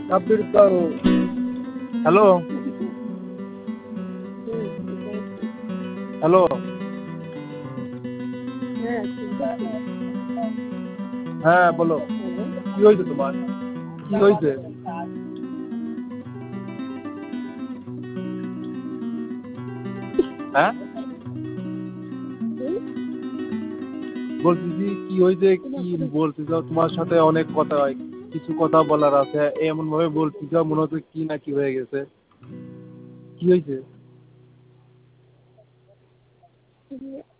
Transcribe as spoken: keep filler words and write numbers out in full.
সাব্বির কারো hello hello হ্যাঁ বলো কি হয়েছে তোমার কি হয়েছে হ্যাঁ বলতেছি কি হয়েছে কি বলতে চাও তোমার সাথে অনেক কথা হয় কিছু কথা বলার আছে এমন ভাবে বলতে চাও মনে হচ্ছে কি না কি হয়ে গেছে কি হয়েছে